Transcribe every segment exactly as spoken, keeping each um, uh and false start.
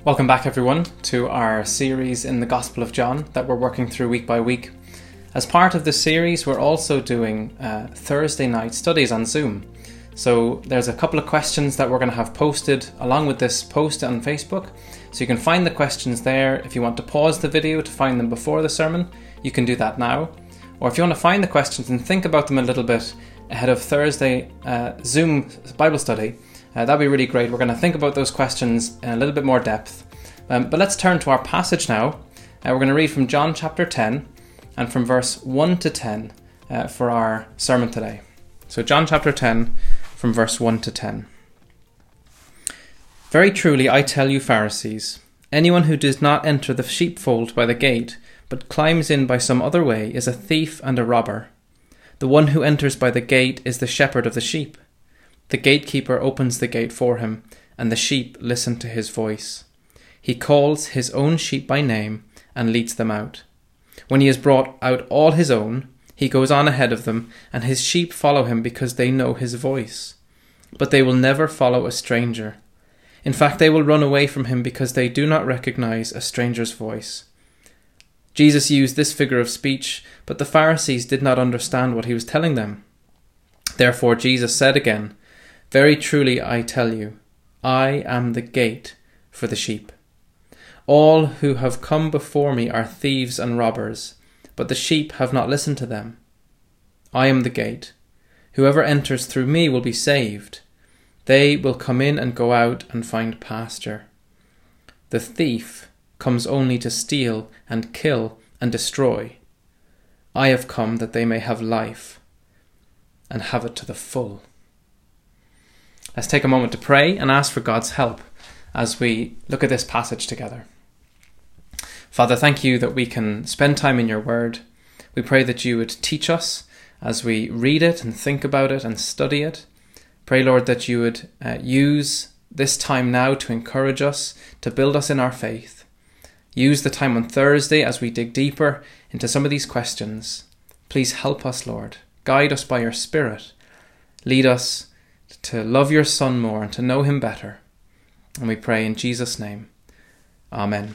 Welcome back, everyone, to our series in the Gospel of John that we're working through week by week. As part of this series, we're also doing uh, Thursday night studies on Zoom. So there's a couple of questions that we're going to have posted along with this post on Facebook. So you can find the questions there. If you want to pause the video to find them before the sermon, you can do that now. Or if you want to find the questions and think about them a little bit ahead of Thursday uh, Zoom Bible study, Uh, that'd be really great. We're going to think about those questions in a little bit more depth. Um, but let's turn to our passage now. Uh, we're going to read from John chapter ten and from verse one to ten uh, for our sermon today. So John chapter ten from verse one to ten. Very truly I tell you, Pharisees, anyone who does not enter the sheepfold by the gate, but climbs in by some other way, is a thief and a robber. The one who enters by the gate is the shepherd of the sheep. The gatekeeper opens the gate for him, and the sheep listen to his voice. He calls his own sheep by name and leads them out. When he has brought out all his own, he goes on ahead of them, and his sheep follow him because they know his voice. But they will never follow a stranger. In fact, they will run away from him because they do not recognize a stranger's voice. Jesus used this figure of speech, but the Pharisees did not understand what he was telling them. Therefore Jesus said again, Very truly I tell you, I am the gate for the sheep. All who have come before me are thieves and robbers, but the sheep have not listened to them. I am the gate. Whoever enters through me will be saved. They will come in and go out and find pasture. The thief comes only to steal and kill and destroy. I have come that they may have life and have it to the full. Let's take a moment to pray and ask for God's help as we look at this passage together. Father, thank you that we can spend time in your word. We pray that you would teach us as we read it and think about it and study it. Pray, Lord, that you would uh, use this time now to encourage us, to build us in our faith. Use the time on Thursday as we dig deeper into some of these questions. Please help us, Lord. Guide us by your Spirit. Lead us to love your Son more and to know him better. And we pray in Jesus' name. Amen.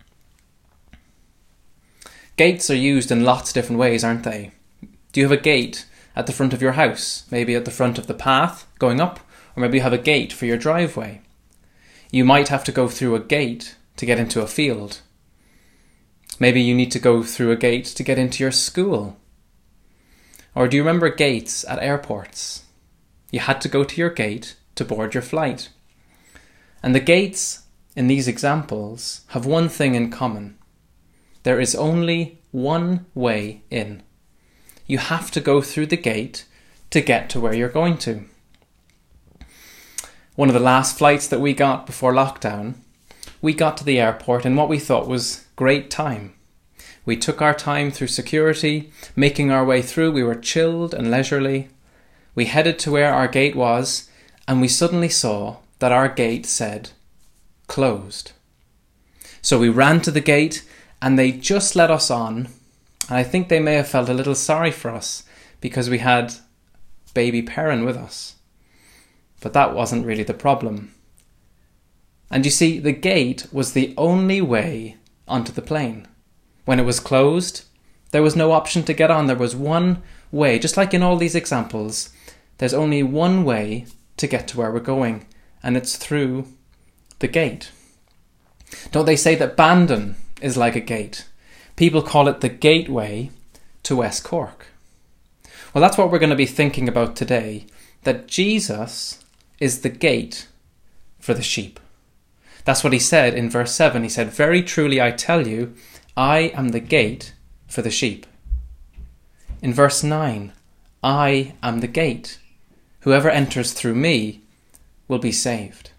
Gates are used in lots of different ways, aren't they? Do you have a gate at the front of your house? Maybe at the front of the path going up, or maybe you have a gate for your driveway. You might have to go through a gate to get into a field. Maybe you need to go through a gate to get into your school. Or do you remember gates at airports? You had to go to your gate to board your flight. And the gates in these examples have one thing in common. There is only one way in. You have to go through the gate to get to where you're going to. One of the last flights that we got before lockdown, we got to the airport in what we thought was great time. We took our time through security, making our way through. We were chilled and leisurely. We headed to where our gate was, and we suddenly saw that our gate said, closed. So we ran to the gate, and they just let us on. And I think they may have felt a little sorry for us because we had baby Perrin with us. But that wasn't really the problem. And you see, the gate was the only way onto the plane. When it was closed, there was no option to get on. There was one way. Just like in all these examples, there's only one way to get to where we're going, and it's through the gate. Don't they say that Bandon is like a gate? People call it the gateway to West Cork. Well, that's what we're going to be thinking about today, that Jesus is the gate for the sheep. That's what he said in verse seven. He said, Very truly I tell you, I am the gate for the sheep. In verse nine, I am the gate. Whoever enters through me will be saved.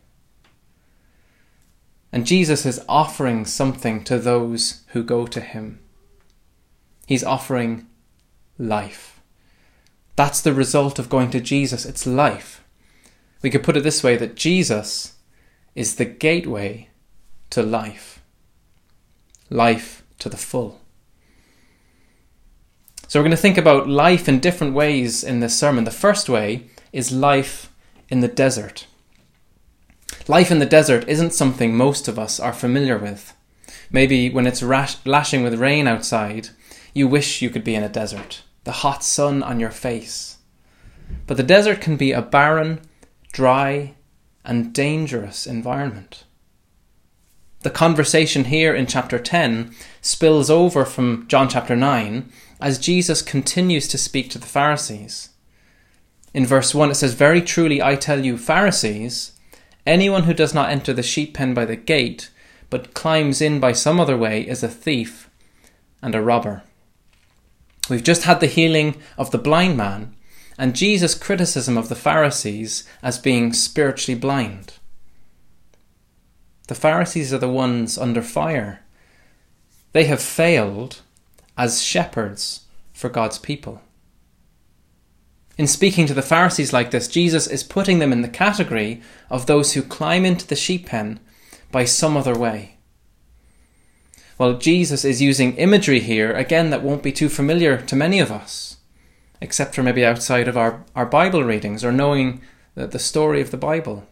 And Jesus is offering something to those who go to him. He's offering life. That's the result of going to Jesus. It's life. We could put it this way, that Jesus is the gateway to life. Life to the full. So we're going to think about life in different ways in this sermon. The first way is life in the desert. Life in the desert isn't something most of us are familiar with. Maybe when it's rash- lashing with rain outside, you wish you could be in a desert, the hot sun on your face. But the desert can be a barren, dry, and dangerous environment. The conversation here in chapter ten spills over from John chapter nine as Jesus continues to speak to the Pharisees. In verse one it says, "Very truly I tell you, Pharisees, anyone who does not enter the sheep pen by the gate, but climbs in by some other way, is a thief and a robber." We've just had the healing of the blind man and Jesus' criticism of the Pharisees as being spiritually blind. The Pharisees are the ones under fire. They have failed as shepherds for God's people. In speaking to the Pharisees like this, Jesus is putting them in the category of those who climb into the sheep pen by some other way. Well, Jesus is using imagery here, again, that won't be too familiar to many of us, except for maybe outside of our, our Bible readings or knowing the, the story of the Bible.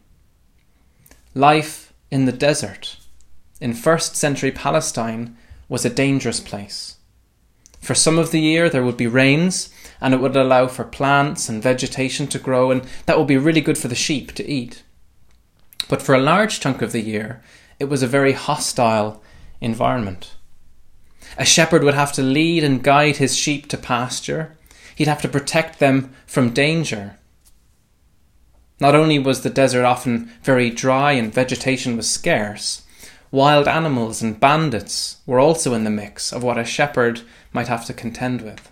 Life in the desert in first century Palestine was a dangerous place. For some of the year there would be rains, and it would allow for plants and vegetation to grow, and that would be really good for the sheep to eat. But for a large chunk of the year, it was a very hostile environment. A shepherd would have to lead and guide his sheep to pasture. He'd have to protect them from danger. Not only was the desert often very dry and vegetation was scarce, wild animals and bandits were also in the mix of what a shepherd might have to contend with.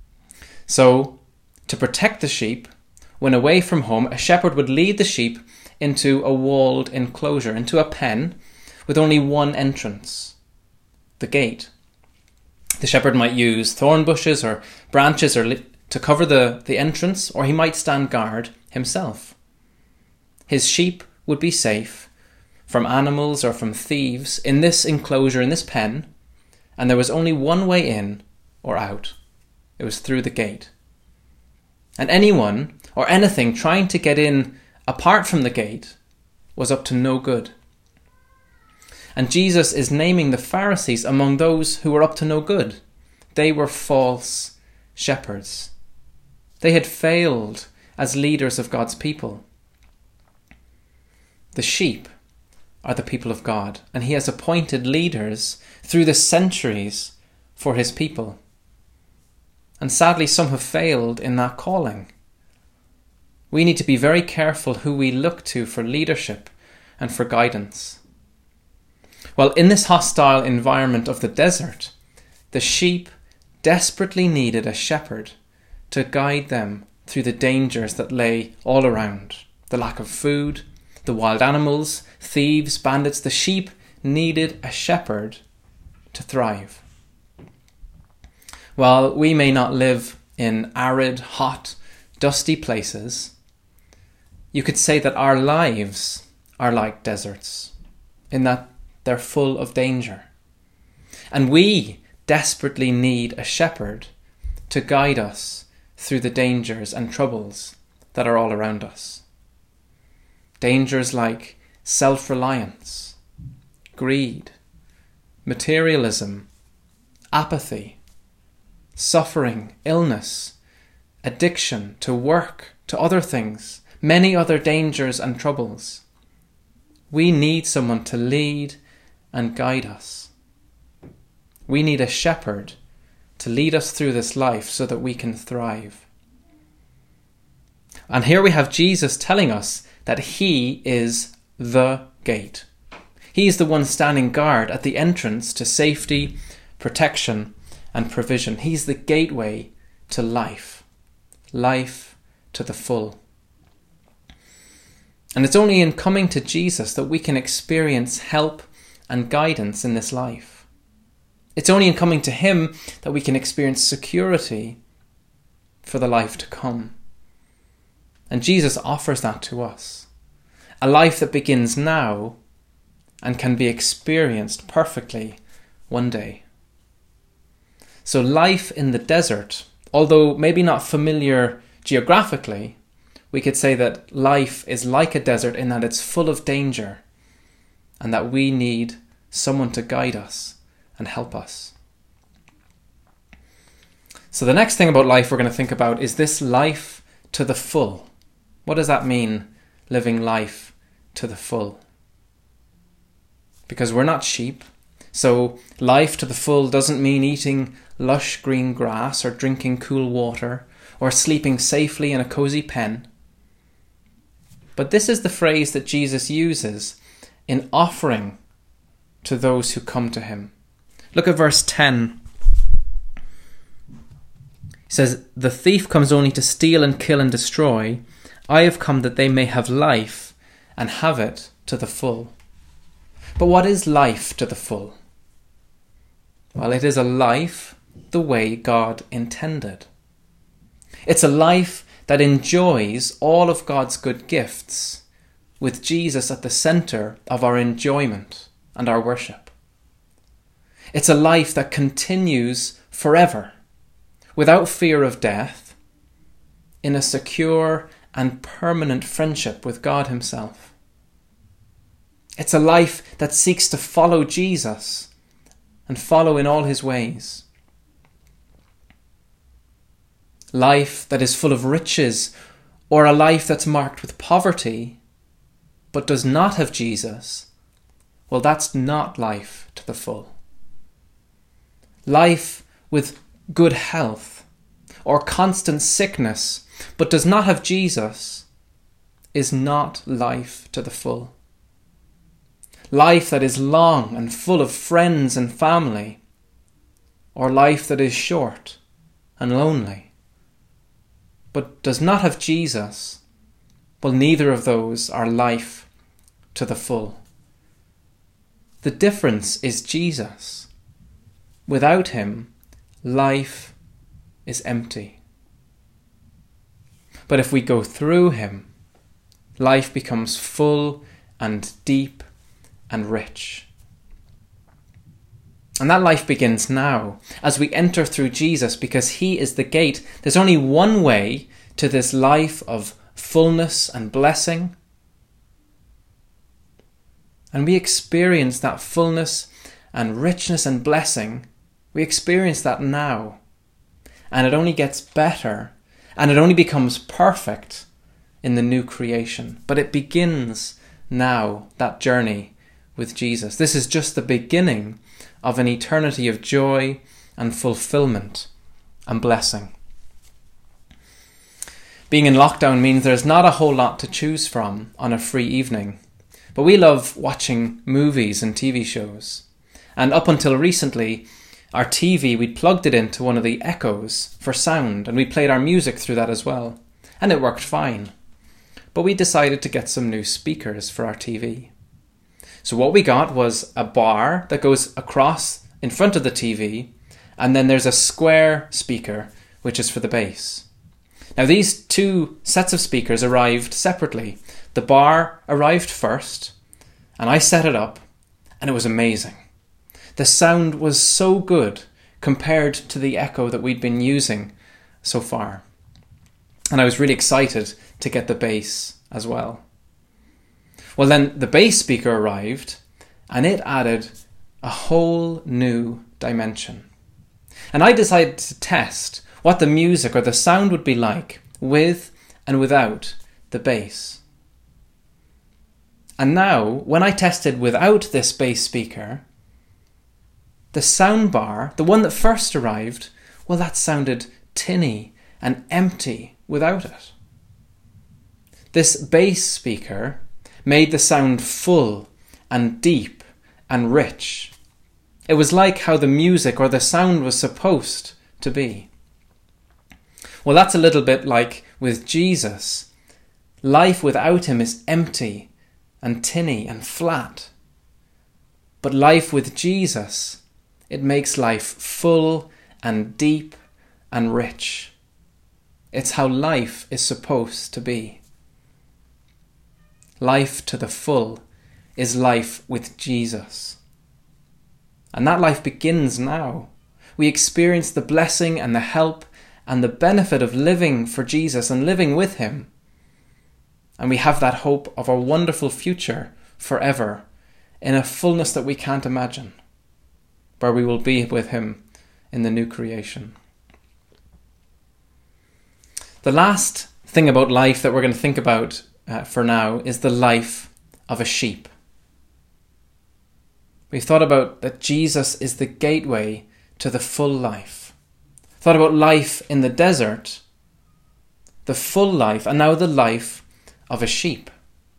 So, to protect the sheep, when away from home, a shepherd would lead the sheep into a walled enclosure, into a pen with only one entrance, the gate. The shepherd might use thorn bushes or branches or li- to cover the, the entrance, or he might stand guard himself. His sheep would be safe from animals or from thieves in this enclosure, in this pen, and there was only one way in or out. It was through the gate. And anyone or anything trying to get in apart from the gate was up to no good. And Jesus is naming the Pharisees among those who were up to no good. They were false shepherds. They had failed as leaders of God's people. The sheep are the people of God, and he has appointed leaders through the centuries for his people. And sadly, some have failed in that calling. We need to be very careful who we look to for leadership and for guidance. Well, in this hostile environment of the desert, the sheep desperately needed a shepherd to guide them through the dangers that lay all around. The lack of food, the wild animals, thieves, bandits. The sheep needed a shepherd to thrive. While we may not live in arid, hot, dusty places, you could say that our lives are like deserts, in that they're full of danger. And we desperately need a shepherd to guide us through the dangers and troubles that are all around us. Dangers like self-reliance, greed, materialism, apathy, suffering, illness, addiction to work, to other things, many other dangers and troubles. We need someone to lead and guide us. We need a shepherd to lead us through this life so that we can thrive. And here we have Jesus telling us that he is the gate. He is the one standing guard at the entrance to safety, protection, and provision. He's the gateway to life, life to the full. And it's only in coming to Jesus that we can experience help and guidance in this life. It's only in coming to him that we can experience security for the life to come. And Jesus offers that to us. A life that begins now and can be experienced perfectly one day. So life in the desert, although maybe not familiar geographically, we could say that life is like a desert in that it's full of danger and that we need someone to guide us and help us. So the next thing about life we're going to think about is this life to the full. What does that mean, living life to the full? Because we're not sheep, so life to the full doesn't mean eating lush green grass or drinking cool water or sleeping safely in a cozy pen. But this is the phrase that Jesus uses in offering to those who come to him. Look at verse ten. He says, "The thief comes only to steal and kill and destroy. I have come that they may have life and have it to the full." But what is life to the full? Well, it is a life the way God intended. It's a life that enjoys all of God's good gifts, with Jesus at the centre of our enjoyment and our worship. It's a life that continues forever, without fear of death, in a secure and permanent friendship with God himself. It's a life that seeks to follow Jesus and follow in all his ways. Life that is full of riches, or a life that's marked with poverty, but does not have Jesus, well, that's not life to the full. Life with good health, or constant sickness, but does not have Jesus, is not life to the full. Life that is long and full of friends and family, or life that is short and lonely, but does not have Jesus, well, neither of those are life to the full. The difference is Jesus. Without him, life is empty. But if we go through him, life becomes full and deep and rich. And that life begins now, as we enter through Jesus, because he is the gate. There's only one way to this life of fullness and blessing. And we experience that fullness and richness and blessing. We experience that now. And it only gets better, and it only becomes perfect in the new creation. But it begins now, that journey with Jesus. This is just the beginning of an eternity of joy and fulfillment and blessing. Being in lockdown means there's not a whole lot to choose from on a free evening. But we love watching movies and T V shows. And up until recently, our T V, we plugged it into one of the Echoes for sound, and we played our music through that as well. And it worked fine. But we decided to get some new speakers for our T V. So what we got was a bar that goes across in front of the T V, and then there's a square speaker, which is for the bass. Now these two sets of speakers arrived separately. The bar arrived first, and I set it up, and it was amazing. The sound was so good compared to the Echo that we'd been using so far. And I was really excited to get the bass as well. Well, then the bass speaker arrived, and it added a whole new dimension. And I decided to test what the music or the sound would be like with and without the bass. And now, when I tested without this bass speaker, the sound bar, the one that first arrived, well, that sounded tinny and empty without it. This bass speaker made the sound full and deep and rich. It was like how the music or the sound was supposed to be. Well, that's a little bit like with Jesus. Life without him is empty and tinny and flat. But life with Jesus, it makes life full and deep and rich. It's how life is supposed to be. Life to the full is life with Jesus. And that life begins now. We experience the blessing and the help and the benefit of living for Jesus and living with him And we have that hope of a wonderful future forever in a fullness that we can't imagine, where we will be with him in the new creation. The last thing about life that we're going to think about uh, for now is the life of a sheep. We've thought about that Jesus is the gateway to the full life. Thought about life in the desert, the full life, and now the life of a sheep.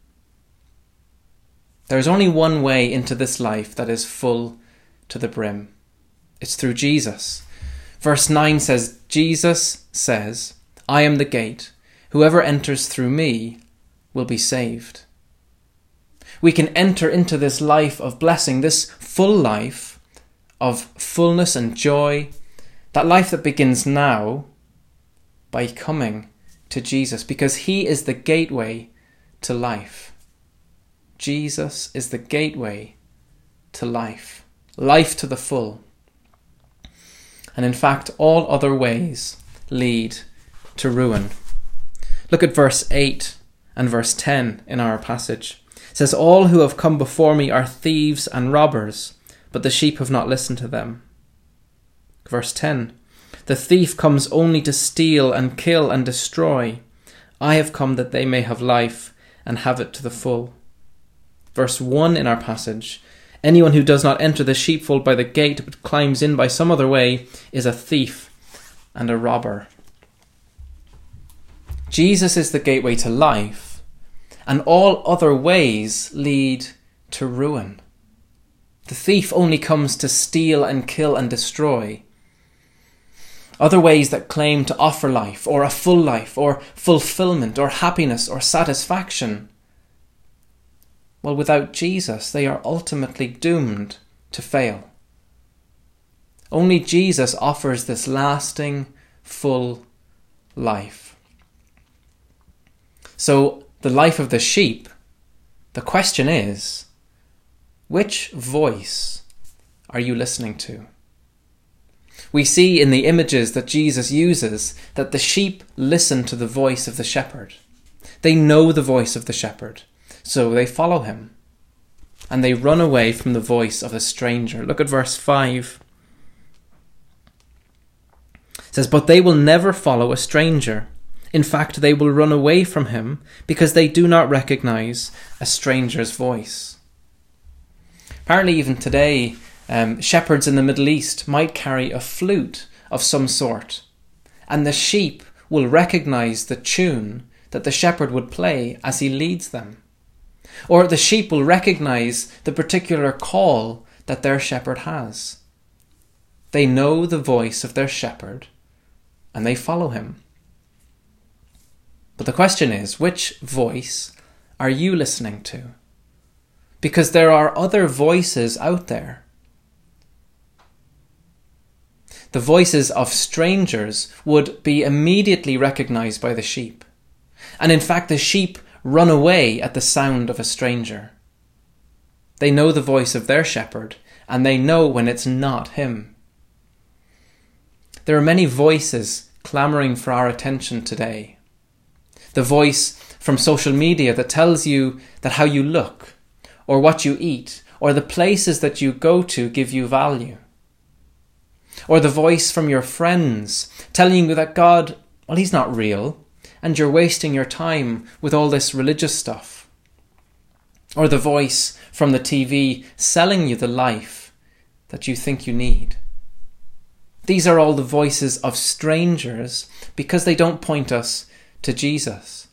There is only one way into this life that is full to the brim. It's through Jesus. Verse nine says, Jesus says, I am the gate. Whoever enters through me will be saved. We can enter into this life of blessing, this full life of fullness and joy, that life that begins now by coming to Jesus, because he is the gateway to life. Jesus is the gateway to life, life to the full. And in fact, all other ways lead to ruin. Look at verse eight and verse ten in our passage. It says, all who have come before me are thieves and robbers, but the sheep have not listened to them. Verse ten, the thief comes only to steal and kill and destroy. I have come that they may have life and have it to the full. Verse one in our passage, anyone who does not enter the sheepfold by the gate but climbs in by some other way is a thief and a robber. Jesus is the gateway to life, and all other ways lead to ruin. The thief only comes to steal and kill and destroy. Other ways that claim to offer life, or a full life, or fulfillment, or happiness, or satisfaction, well, without Jesus, they are ultimately doomed to fail. Only Jesus offers this lasting, full life. So, the life of the sheep, the question is, which voice are you listening to? We see in the images that Jesus uses that the sheep listen to the voice of the shepherd. They know the voice of the shepherd, so they follow him. And they run away from the voice of a stranger. Look at verse five. It says, but they will never follow a stranger. In fact, they will run away from him because they do not recognize a stranger's voice. Apparently, even today, um, shepherds in the Middle East might carry a flute of some sort, and the sheep will recognize the tune that the shepherd would play as he leads them. Or the sheep will recognize the particular call that their shepherd has. They know the voice of their shepherd, and they follow him. But the question is, which voice are you listening to? Because there are other voices out there. The voices of strangers would be immediately recognized by the sheep. And in fact, the sheep run away at the sound of a stranger. They know the voice of their shepherd, and they know when it's not him. There are many voices clamoring for our attention today. The voice from social media that tells you that how you look, or what you eat, or the places that you go to give you value. Or the voice from your friends telling you that God, well, he's not real, and you're wasting your time with all this religious stuff. Or the voice from the T V selling you the life that you think you need. These are all the voices of strangers because they don't point us to Jesus.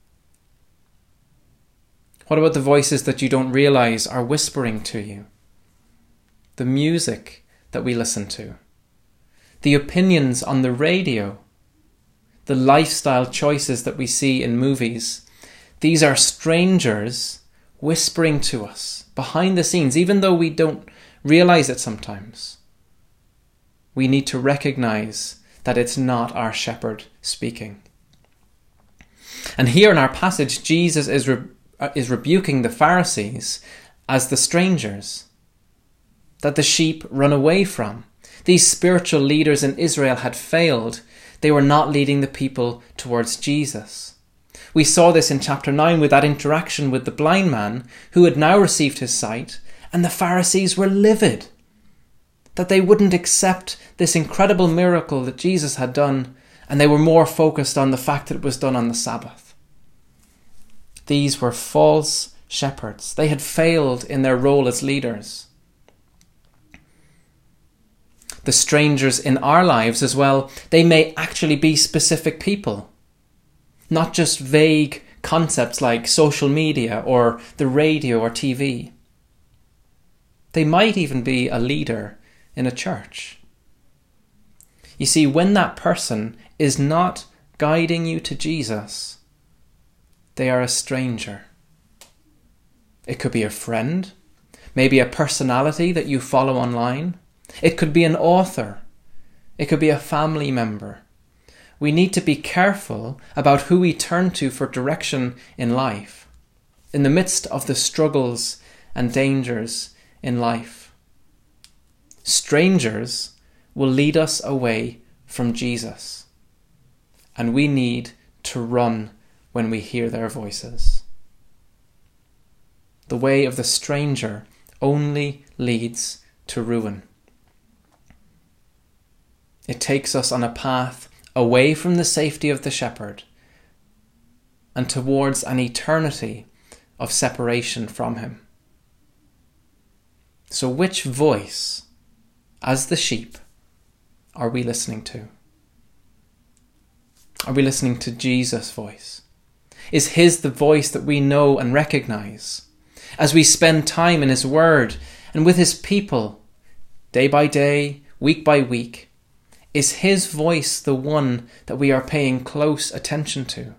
What about the voices that you don't realize are whispering to you? The music that we listen to, the opinions on the radio, the lifestyle choices that we see in movies. These are strangers whispering to us behind the scenes, even though we don't realize it sometimes. We need to recognize that it's not our shepherd speaking. And here in our passage, Jesus is, re- is rebuking the Pharisees as the strangers that the sheep run away from. These spiritual leaders in Israel had failed. They were not leading the people towards Jesus. We saw this in chapter nine with that interaction with the blind man who had now received his sight, and the Pharisees were livid that they wouldn't accept this incredible miracle that Jesus had done, and they were more focused on the fact that it was done on the Sabbath. These were false shepherds. They had failed in their role as leaders. The strangers in our lives as well, they may actually be specific people, not just vague concepts like social media or the radio or T V. They might even be a leader in a church. You see, when that person is not guiding you to Jesus, they are a stranger. It could be a friend, maybe a personality that you follow online. It could be an author. It could be a family member. We need to be careful about who we turn to for direction in life, in the midst of the struggles and dangers in life. Strangers will lead us away from Jesus, and we need to run when we hear their voices. The way of the stranger only leads to ruin. It takes us on a path away from the safety of the shepherd and towards an eternity of separation from him. So which voice, as the sheep, are we listening to? Are we listening to Jesus' voice? Is his the voice that we know and recognize? As we spend time in his word and with his people, day by day, week by week, is his voice the one that we are paying close attention to?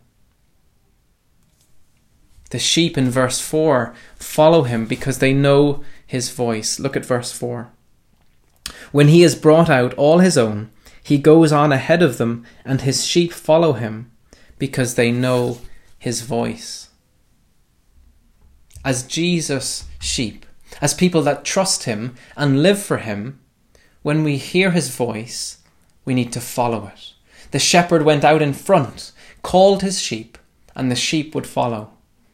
The sheep in verse four follow him because they know his voice. Look at verse four. When he has brought out all his own, he goes on ahead of them, and his sheep follow him because they know his voice. As Jesus' sheep, as people that trust him and live for him, when we hear his voice, we need to follow it. The shepherd went out in front, called his sheep, and the sheep would follow.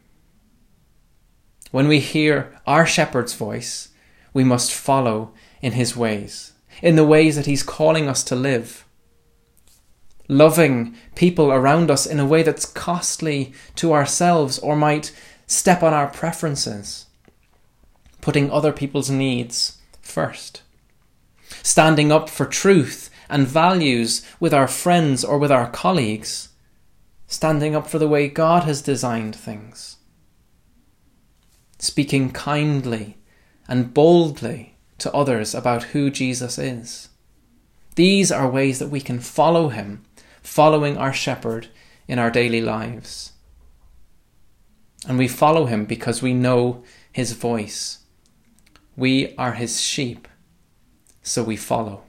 When we hear our shepherd's voice, we must follow in his ways, in the ways that he's calling us to live. Loving people around us in a way that's costly to ourselves or might step on our preferences. Putting other people's needs first. Standing up for truth and values with our friends or with our colleagues. Standing up for the way God has designed things. Speaking kindly and boldly to others about who Jesus is. These are ways that we can follow him, following our shepherd in our daily lives. And we follow him because we know his voice. We are his sheep, so we follow.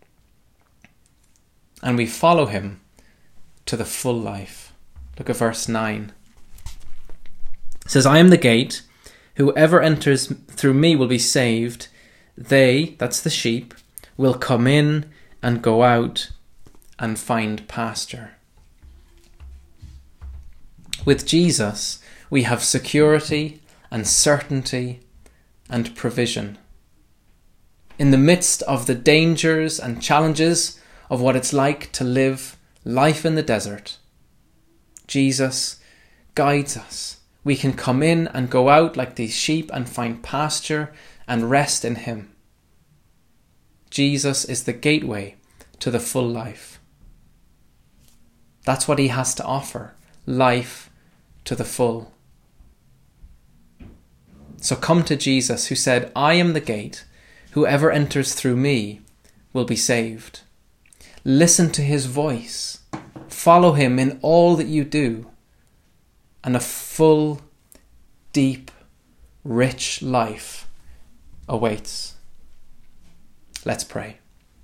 And we follow him to the full life. Look at verse nine. It says, I am the gate. Whoever enters through me will be saved. They, that's the sheep, will come in and go out and find pasture. With Jesus, we have security and certainty and provision. In the midst of the dangers and challenges of what it's like to live life in the desert, Jesus guides us. We can come in and go out like these sheep and find pasture and rest in him. Jesus is the gateway to the full life. That's what he has to offer, life to the full. So come to Jesus, who said, I am the gate. Whoever enters through me will be saved. Listen to his voice. Follow him in all that you do. And a full, deep, rich life awaits. Let's pray.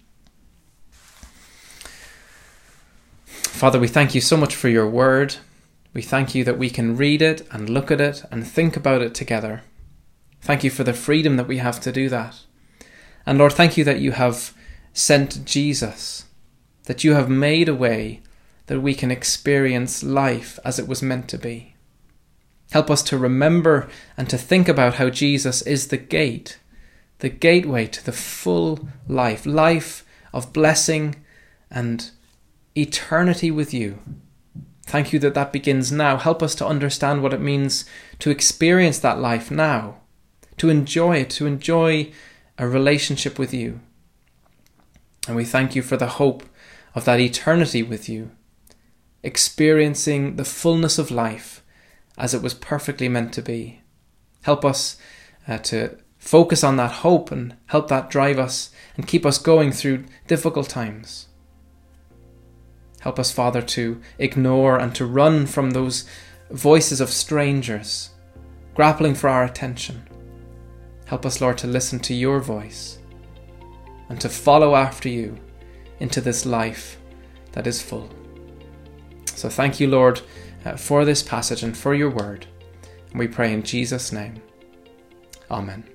Father, we thank you so much for your word. We thank you that we can read it and look at it and think about it together. Thank you for the freedom that we have to do that. And Lord, thank you that you have sent Jesus, that you have made a way that we can experience life as it was meant to be. Help us to remember and to think about how Jesus is the gate, the gateway to the full life, life of blessing and eternity with you. Thank you that that begins now. Help us to understand what it means to experience that life now, to enjoy it, to enjoy a relationship with you. And we thank you for the hope of that eternity with you, experiencing the fullness of life as it was perfectly meant to be. Help us uh, to focus on that hope and help that drive us and keep us going through difficult times. Help us, Father, to ignore and to run from those voices of strangers, grappling for our attention. Help us, Lord, to listen to your voice and to follow after you into this life that is full. So thank you, Lord, uh, for this passage and for your word. And we pray in Jesus' name. Amen.